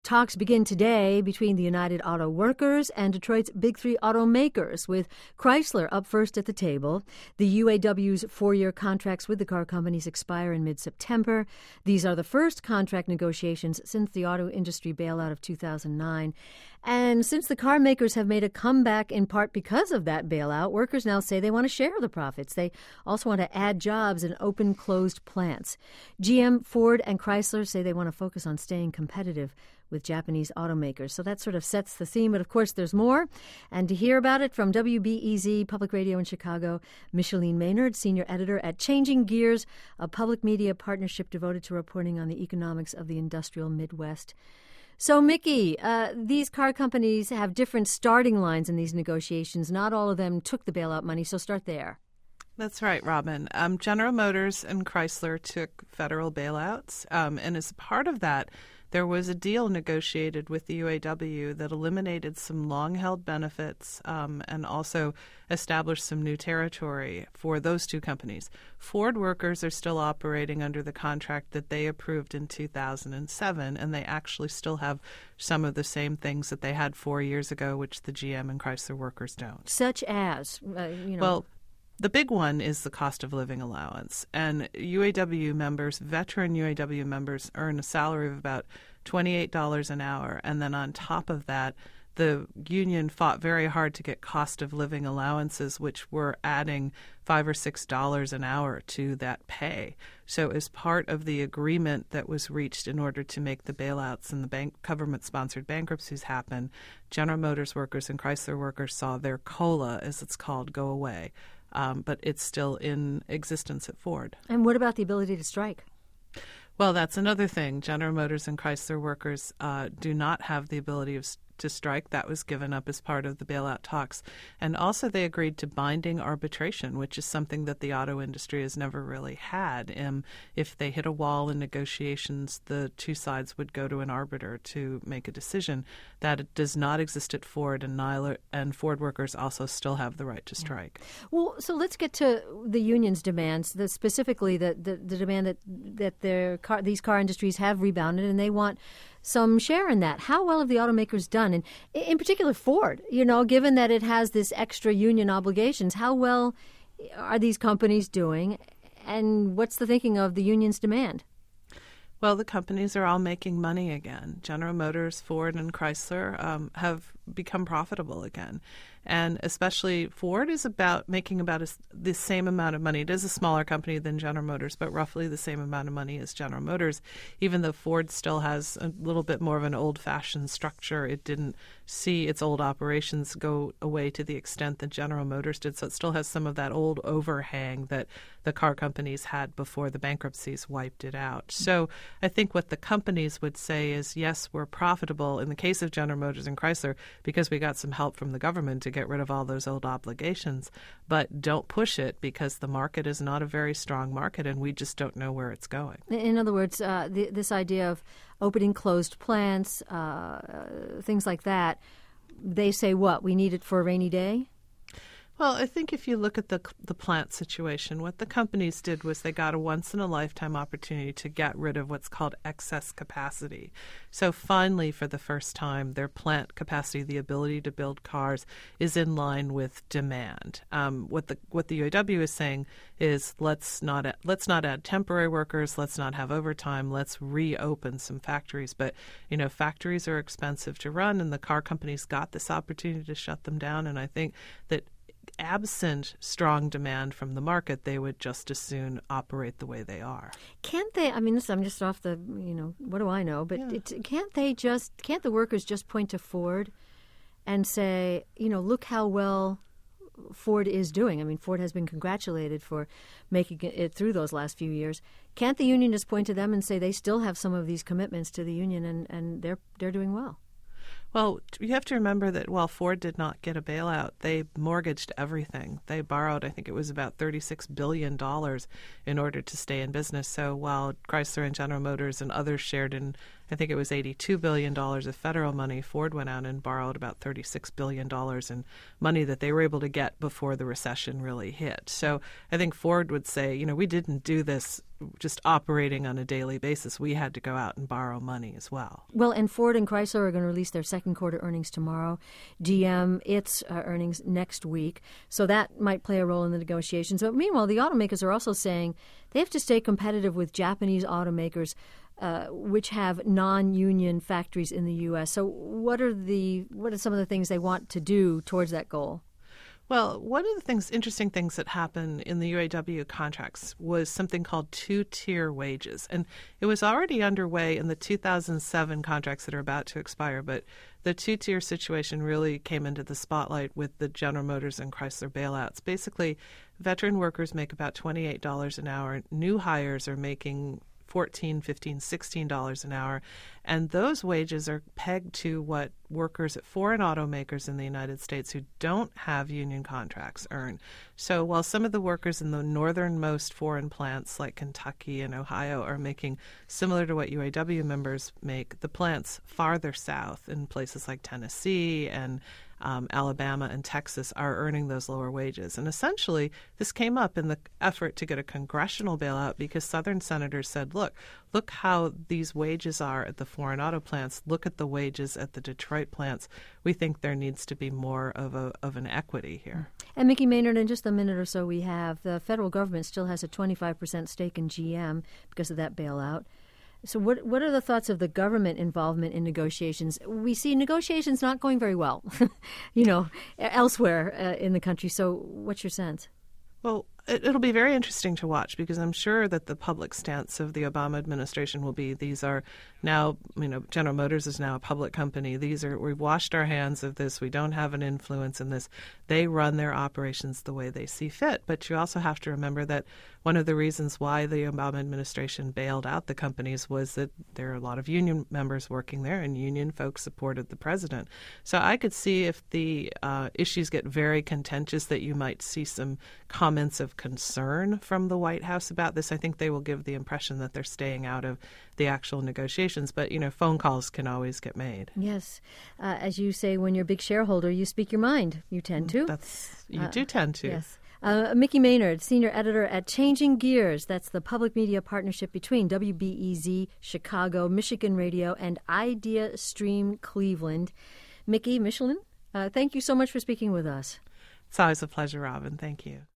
Talks begin today between the United Auto Workers and Detroit's Big Three automakers, with Chrysler up first at the table. The UAW's 4-year contracts with the car companies expire in mid-September. These are the first contract negotiations since the auto industry bailout of 2009. And since the car makers have made a comeback in part because of that bailout, workers now say they want to share the profits. They also want to add jobs and open closed plants. GM, Ford, and Chrysler say they want to focus on staying competitive with Japanese automakers. So that sort of sets the theme. But of course, there's more. And to hear about it from WBEZ Public Radio in Chicago, Micheline Maynard, senior editor at Changing Gears, a public media partnership devoted to reporting on the economics of the industrial Midwest. So, Mickey, these car companies have different starting lines in these negotiations. Not all of them took the bailout money, so start there. That's right, Robin. General Motors and Chrysler took federal bailouts, and as part of that, there was a deal negotiated with the UAW that eliminated some long-held benefits and also established some new territory for those two companies. Ford workers are still operating under the contract that they approved in 2007, and they actually still have some of the same things that they had 4 years ago, which the GM and Chrysler workers don't. Such as, Well, the big one is the cost of living allowance. And UAW members, veteran UAW members, earn a salary of about $28 an hour. And then on top of that, the union fought very hard to get cost of living allowances, which were adding $5 or $6 an hour to that pay. So as part of the agreement that was reached in order to make the bailouts and the government-sponsored bankruptcies happen, General Motors workers and Chrysler workers saw their COLA, as it's called, go away. But it's still in existence at Ford. And what about the ability to strike? Well, that's another thing. General Motors and Chrysler workers do not have the ability to strike. That was given up as part of the bailout talks. And also they agreed to binding arbitration, which is something that the auto industry has never really had. If they hit a wall in negotiations, the two sides would go to an arbiter to make a decision. That does not exist at Ford, and Ford workers also still have the right to strike. Well, so let's get to the union's demands, specifically the demand that these car industries have rebounded and they want some share in that. How well have the automakers done? And in particular, Ford, given that it has this extra union obligations, how well are these companies doing? And what's the thinking of the union's demand? Well, the companies are all making money again. General Motors, Ford, and Chrysler have become profitable again. And especially Ford is making about the same amount of money. It is a smaller company than General Motors, but roughly the same amount of money as General Motors, even though Ford still has a little bit more of an old-fashioned structure. It didn't see its old operations go away to the extent that General Motors did, so it still has some of that old overhang that the car companies had before the bankruptcies wiped it out. So I think what the companies would say is, yes, we're profitable in the case of General Motors and Chrysler because we got some help from the government to get rid of all those old obligations, but don't push it because the market is not a very strong market and we just don't know where it's going. In other words, this idea of opening closed plants, things like that, they say what? We need it for a rainy day? Well, I think if you look at the plant situation, what the companies did was they got a once-in-a-lifetime opportunity to get rid of what's called excess capacity. So finally, for the first time, their plant capacity, the ability to build cars, is in line with demand. What the UAW is saying is let's not add temporary workers, let's not have overtime, let's reopen some factories. But factories are expensive to run, and the car companies got this opportunity to shut them down. And I think that absent strong demand from the market, they would just as soon operate the way they are. Can't they? I mean, I'm just off the, what do I know? But yeah. Can't the workers just point to Ford and say, look how well Ford is doing? I mean, Ford has been congratulated for making it through those last few years. Can't the union just point to them and say they still have some of these commitments to the union and they're doing well? Well, you have to remember that while Ford did not get a bailout, they mortgaged everything. They borrowed, I think it was about $36 billion in order to stay in business. So while Chrysler and General Motors and others shared in I think it was $82 billion of federal money. Ford went out and borrowed about $36 billion in money that they were able to get before the recession really hit. So I think Ford would say, we didn't do this just operating on a daily basis. We had to go out and borrow money as well. Well, and Ford and Chrysler are going to release their second quarter earnings tomorrow. GM, its earnings next week. So that might play a role in the negotiations. But meanwhile, the automakers are also saying they have to stay competitive with Japanese automakers, which have non-union factories in the U.S. So what are some of the things they want to do towards that goal? Well, one of the interesting things that happened in the UAW contracts was something called two-tier wages. And it was already underway in the 2007 contracts that are about to expire, but the two-tier situation really came into the spotlight with the General Motors and Chrysler bailouts. Basically, veteran workers make about $28 an hour. New hires are making $14, $15, $16 an hour. And those wages are pegged to what workers at foreign automakers in the United States who don't have union contracts earn. So while some of the workers in the northernmost foreign plants like Kentucky and Ohio are making similar to what UAW members make, the plants farther south in places like Tennessee and Alabama and Texas are earning those lower wages. And essentially, this came up in the effort to get a congressional bailout because Southern senators said, look how these wages are at the foreign auto plants. Look at the wages at the Detroit plants. We think there needs to be more of an equity here. And Mickey Maynard, in just a minute or so we have, the federal government still has a 25% stake in GM because of that bailout. So what are the thoughts of the government involvement in negotiations? We see negotiations not going very well, elsewhere in the country. So what's your sense? Well, it'll be very interesting to watch because I'm sure that the public stance of the Obama administration will be these are now, General Motors is now a public company. We've washed our hands of this. We don't have an influence in this. They run their operations the way they see fit. But you also have to remember that one of the reasons why the Obama administration bailed out the companies was that there are a lot of union members working there and union folks supported the president. So I could see if the issues get very contentious that you might see some comments of concern from the White House about this. I think they will give the impression that they're staying out of the actual negotiations. But, phone calls can always get made. Yes. As you say, when you're a big shareholder, you speak your mind. You tend to. You do tend to. Yes. Mickey Maynard, senior editor at Changing Gears. That's the public media partnership between WBEZ Chicago, Michigan Radio, and Idea Stream Cleveland. Mickey, Michelin, thank you so much for speaking with us. It's always a pleasure, Robin. Thank you.